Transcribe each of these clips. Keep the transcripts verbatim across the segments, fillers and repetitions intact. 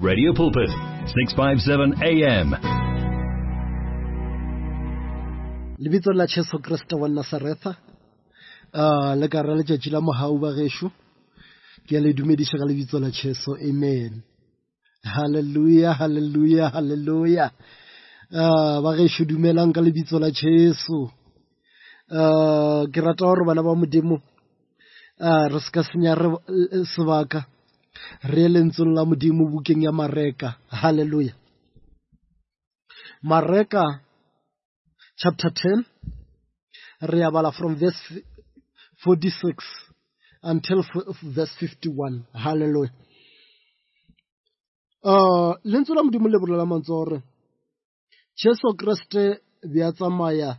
Radio Pulpit, six fifty-seven A M. Lebitso la Jesu Kriste wa Nazaretha, uh, le ka re le tšatši la mohau ba gešo, ke le dumediša ka lebitso la Jesu, amen. Hallelujah, hallelujah, hallelujah. Uh, ba gešo dumelang ka lebitso la Jesu. Uh, ke rata gore bana ba modimo, uh, re ska senya re sebaka, re lentsong la modimo bukeng ya Mareka. Hallelujah. Mareka chapter ten, re bala from verse forty-six until verse fifty-one. Hallelujah. Uh, lentswe la modimo le bolela mantsore Jesu Kriste bia tsamaya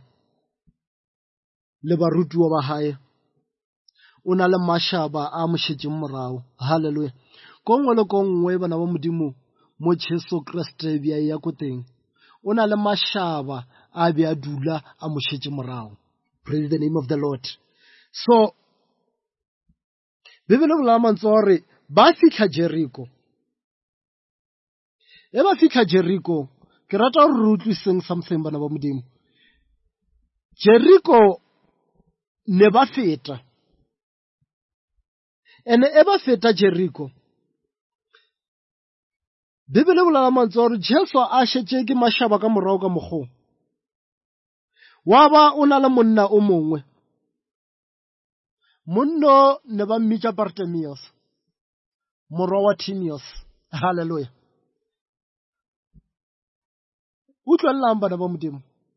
le barutiwa ba hae, o na le mashaba a mošetšeng morago. Hallelujah. Kongwe le kongwe bana ba modimo mo Jesu Kriste bia ya ko teng, o na le mashaba a bia dula a mošetšeng morago. Praise the name of the Lord. So Bibele bolela mantsore ba fitlha Jericho. E ba fitlha Jericho, ke rata gore re utlwiseng something bana ba modimo. Jericho ne ba feta, ene e ba feta Jericho. Bibele bolela mantsore Jesu a šetše ke mashaba ka morago ka mokgong. Wa ba o na le monna o mongwe, monno ne ba mmitša Bartimaeus, morwa wa Timaeus. Hallelujah. Utlwellang bana ba modimo,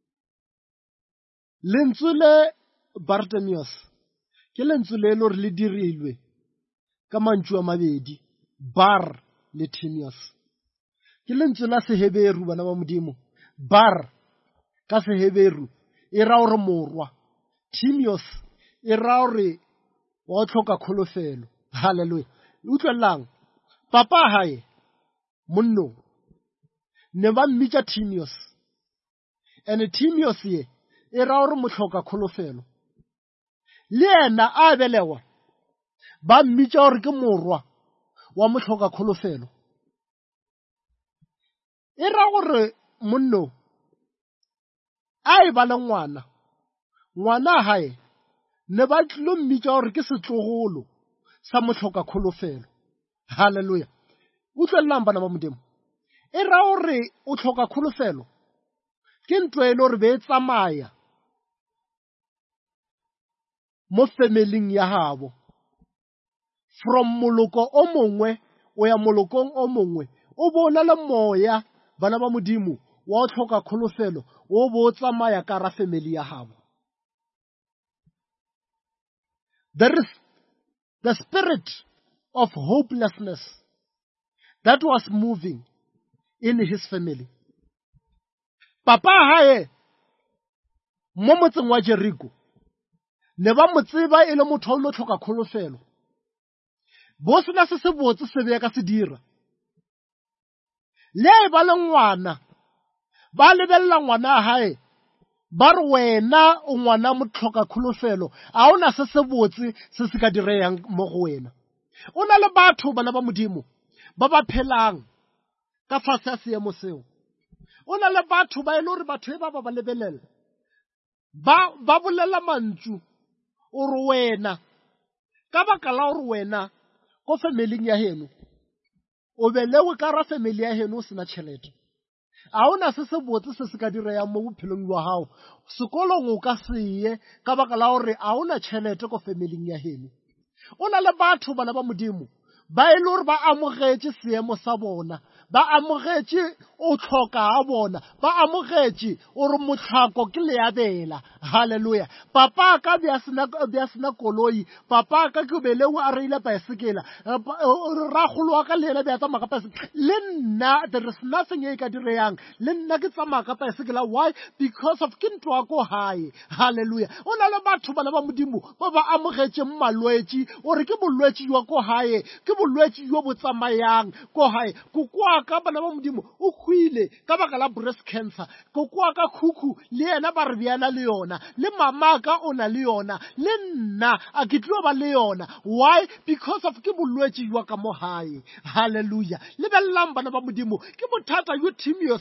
lentswe le Bartimaeus ke lentswe le le le dirilwe ka mantšu a mabedi, Bar le Timaeus. Ke lentswe la Seheberu bana ba modimo. Bar ka Seheberu e ra gore morwa, Timaeus e ra gore wa tlhoka kholofelo. Hallelujah. Utlwellang, papa hae monno ne ba mmitša Timaeus, ene Timaeus ye e ra gore motlhoka kholofelo. Le ena a belegwa ba mmitša gore ke morwa wa motlhoka kholofelo. E ra gore monno a e ba le ngwana, ngwana hae ne ba tlo mmitša gore ke setlogolo sa motlhoka kholofelo. Hallelujah. Utlwellang bana ba modimo, e ra gore o tlhoka kholofelo ke ntlo e le gore be e tsamaya mo familing ya habo, from moloko o mongwe o ya molokong o mongwe. O bona le moya bana ba modimo wa o tlhoka kholofelo o bo tsamaya ka ra family ya habo. There is the spirit of hopelessness that was moving in his family. Papa hae mo motseng wa Jericho ne ba mo tseba e le motho o lo tlhoka kholofelo. Bo sena se se botse se be ka se dira. Le ba le ngwana, ba lebella ngwana hae, ba re wena o ngwana mo tlhoka kholofelo, a ona se se botse se se ka direyang mo go wena. O na le batho bana ba modimo ba ba phelang ka fase a seemo seo. O na le batho ba e le gore batho e ba ba ba lebelela, ba ba bolela mantšu o re wena ka baka la gore wena ko familing ya heno o belewe ka ra family ya heno o sena tšhelete. A ona se se botse se se ka direyang mo bophelong jwa gago. Sekolong o ka se ye ka baka la gore a ona tšhelete ko familing ya heno. O na le batho bana ba modimo ba e le gore ba amogetše seemo sa bona, ba amogetše o tlhoka a bona, ba amogetše o re motlhako ke leabela. Hallelujah. Papa ka bia sena bia sena koloi, papa ka ke belewe a reile baesekela, ra golo ka le ena bia tsamaya ka baesekela. Le nna there is nothing e ka direyang, le nna ke tsamaya ka baesekela. Why? Because of ke ntwa ko hae. Hallelujah. O na le batho bana ba modimo ba ba amogetše malwetši, o re ke bolwetši jwa ko hae, ke bolwetši jo bo tsamayang ko hae. Ko kwa wa ka bana ba modimo o khwile ka baka la breast cancer koko wa ka khukhu le yena ba re bjana le yona le mama ka ona le yona le nna a ke tlo ba le yona. Why? Because of ke bolwetse jwa ka mo hae. Hallelujah. Le bellang bana ba modimo ke bothata yo Timios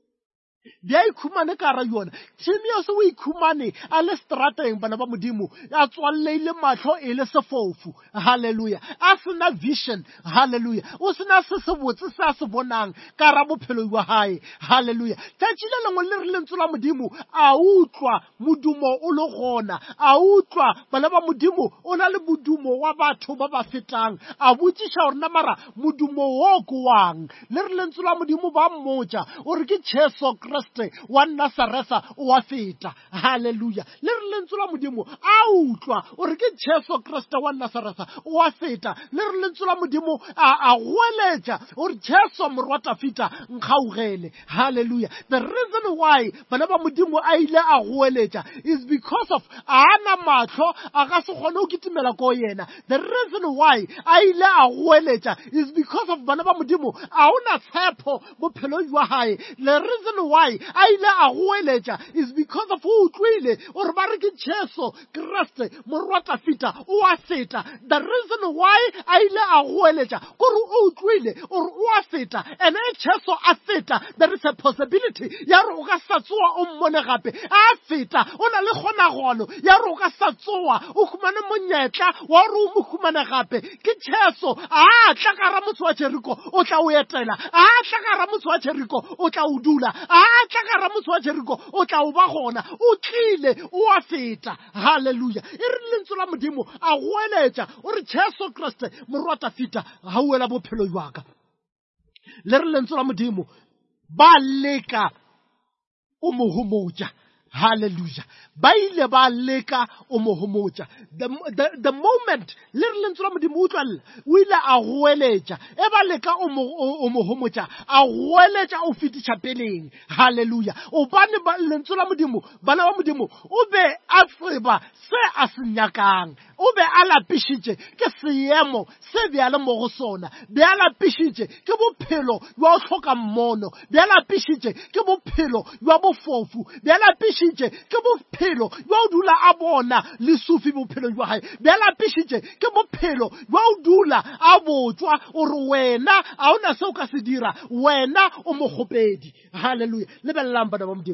bia ikhumane ka ra yona. Timios o ikhumane a le strateng bana ba modimo a tswalleile mahlo e le sefofu. Hallelujah. A sena vision. Hallelujah. O sena se se botse sa se bonang ka ra bophelo jwa hae. Hallelujah. Tšatšile lengwe le re lentswe la modimo a utlwa modumo o le gona, a utlwa bana ba modimo o na le modumo wa batho ba ba fetang. A botšiša gore na mara modumo wo ko wang. Le re lentswe la modimo ba mmotša o re ke Jesu Kriste wa Nazareta wa feta. Hallelujah. Le re lentswe la modimo a utlwa o re ke Jesu Kriste wa Nazareta wa feta. Le re lentswe la modimo a a goeletša o re Jesu morwata feta nkgaugele. Hallelujah. The reason why bana ba modimo a ile a goeletša is because of a ana mahlo a ka se kgone go kitimela ko yena. The reason why a ile a goeletša is because of bana ba modimo a ona tshepo bophelo jwa hae. The reason why a ile a goeletša is because of o utlwile o re ba re ke Jesu Kriste morwata feta o a feta. The reason why a ile a goeletša kore o utlwile o re o a feta and e Jesu a feta. There is a possibility ya re o ka sa tsoa o mmone gape a feta. O na le kgonagalo ya re o ka sa tsoa o khumane monyetla wa re o mo khumane gape ke Jesu. A tla ka ra motho wa Jeriko o tla o etela. A tla ka ra motho wa Jeriko o tla o dula. A tla ka ra motho wa Jeriko o tla o ba gona. O tlile o a feta. Hallelujah. E re lentswe la modimo a goeletša o re Jesu Kriste morwata feta ga o ela bophelo jwa ka. Le re lentswe la modimo ba leka o mo homotša. Hallelujah. Ba ile ba leka o mo homotša. The, the, the moment le re lentswe la modimo utlwalela o ile a goeletša e ba leka o mo o mo homotša a goeletša o fetiša peleng. Hallelujah. O bane ba lentswe la modimo bana ba modimo o be a tseba se a se nyakang. O be a lapišitše ke seemo se bjale mo go sona. Be a lapišitše ke bophelo jwa o hloka mmono. Be a lapišitše ke bophelo jwa bofofu. Be a lapišitše ke bophelo jwa o dula a bona le sufi bophelo jwa hae. Be a lapišitše ke bophelo jwa o dula a botswa o re wena a ona se o ka se dira. Wena o mogopedi. Hallelujah. Lebellang bana ba modimo.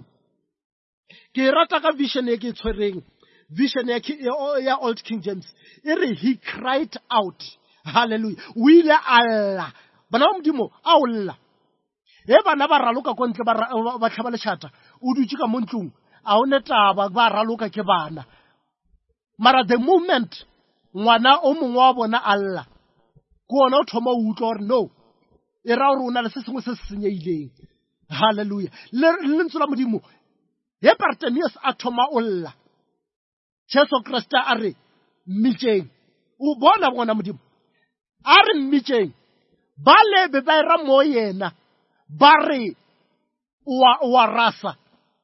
Ke rata ka vision e ke tshwereng. Vision ya, ya Old King James. Ere he cried out. Hallelujah. O ile a lla. Bana ba modimo a o lla. E bana ba raloka ko ntle ba tlhaba lešata o dutse ka mo ntlong a o netaba ba raloka ke bana. Mara the moment ngwana o mongwe wa bona a lla ko ona o thoma o utlwa gore no e ra gore o na le se sengwe se se senyeileng. Hallelujah. Le lentswe la modimo he Bartimaeus a thoma o lla Jesu Kriste a re mmitšeng. O bona bona modimo a re mmitšeng ba lebe ba ira mo yena ba re wa wa rasa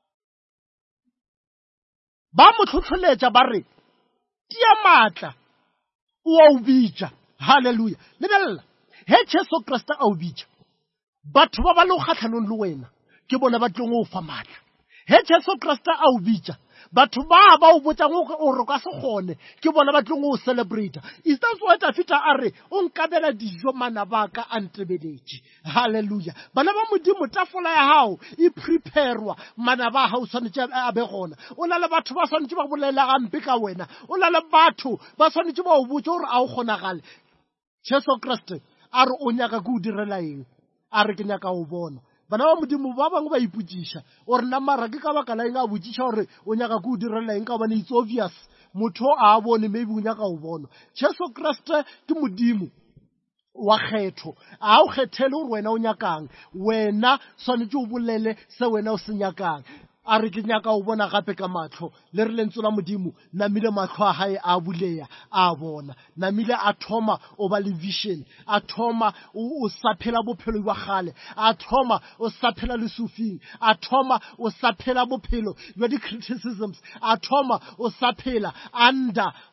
ba mo tlhotlholetša ba re tia matla o a o bitša. Hallelujah. Lebella he Jesu Kriste a o bitša batho ba ba le go kgatlhanong le wena ke bona ba tlong o fa matla. He Jesu Kriste a o bitša batho ba ba o botsang o re ka se gone ke bona ba tlong o celebrate. Is that what Afita are o nkabela dijo mana ba ka antebeletše. Hallelujah. Bana ba modimo tafola ya hao e preparewa mana ba hao swanetše a be gona. O na le batho ba swanetše ba bolela gampe ka wena. O na le batho ba swanetše ba o botša gore a o kgonagale. Jesu Kriste a re o nyaka go direla eng? A re ke nyaka o bona. Bana ba modimo ba bangwe ba ipotšiša ore nna mara ke ka baka la eng a botšiša gore o nyaka go direla eng ka gobane it's obvious motho a bone maybe o nyaka o bona. Jesu Kriste ke modimo wa kgetho a o kgethele gore wena o nyakang. Wena swanetše o bolele se wena o se nyakang. A re ke nyaka o bona gape ka mahlo. Le re lentswe la modimo namile mahlo a hae a buleya a bona. Namile a thoma o ba le vision. A thoma o sa phela bophelo jwa gale. A thoma o sa phela le sufing. A thoma o sa phela bophelo jwa di criticisms. A thoma o sa phela under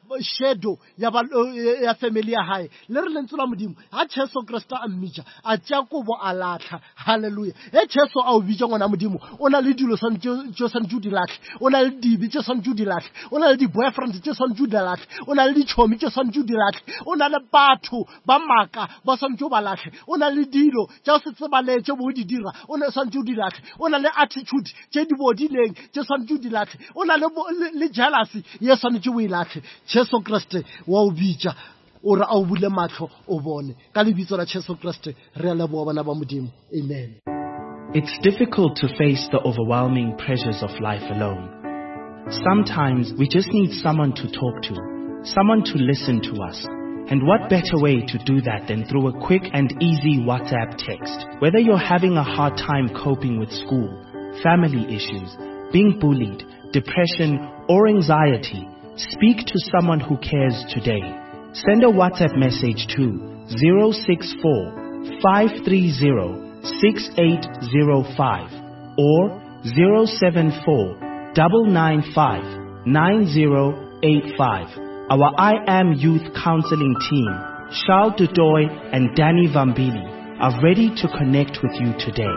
shadow ya ba ya family ya hae le re lentswe la modimo ha Jesu Kriste a mmitša a tša kobo a latlha hallelujah e Jesu a o bitša ngwana modimo o na le dilo tše santse di latlhe o na le dibi tše santse di latlhe o na le di-boyfriend tše santse di latlhe o na le ditšhomi tše santse di latlhe o na le batho ba maka ba santse ba latlhe o na le dilo tša o se tsebale tše bo di dira o na santse di latlhe o na le attitude tše di bodileng tše santse di latlhe o na le jealousy ye santse o e latlhe Jesu Kriste wa o bitša o re a o bule matlho o bone ka lebitso la Jesu Kriste re a leboga bana ba modimo amen. It's difficult to face the overwhelming pressures of life alone. Sometimes we just need someone to talk to, someone to listen to us. And what better way to do that than through a quick and easy WhatsApp text? Whether you're having a hard time coping with school, family issues, being bullied, depression, or anxiety, speak to someone who cares today. Send a WhatsApp message to zero six four, five three zero, six eight zero five or zero seven four, nine nine five, nine zero eight five. Our I Am Youth Counseling team, Charles Dudoy and Danny Vambili, are ready to connect with you today.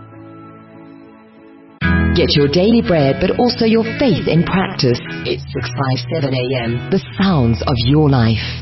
Get your daily bread, but also your faith in practice. It's six fifty-seven A M, the sounds of your life.